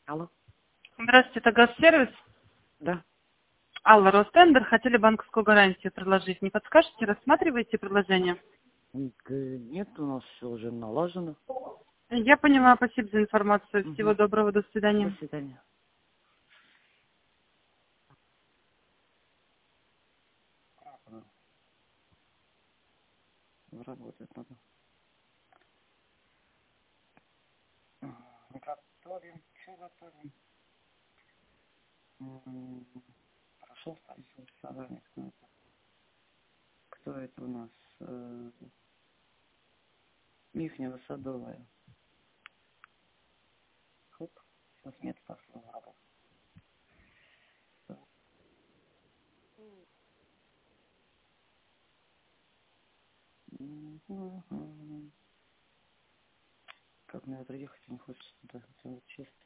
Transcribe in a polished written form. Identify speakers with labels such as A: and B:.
A: Алло.
B: Здравствуйте, это газ-сервис.
A: Да.
B: Алла, Ростендер, хотели банковскую гарантию предложить. Не подскажете, рассматриваете предложение?
A: Да нет, у нас все уже налажено.
B: Я поняла, спасибо за информацию. Всего
A: Угу.
B: доброго, до
A: До
B: свидания.
A: свидания. Работает надо. Готовим. Что готовим? Прошел статистическое собрание. Кто это у нас? Михнева Садовая. Хоп. Со смет пошла работа. Как мне приехать, не хочется туда, это вот честно.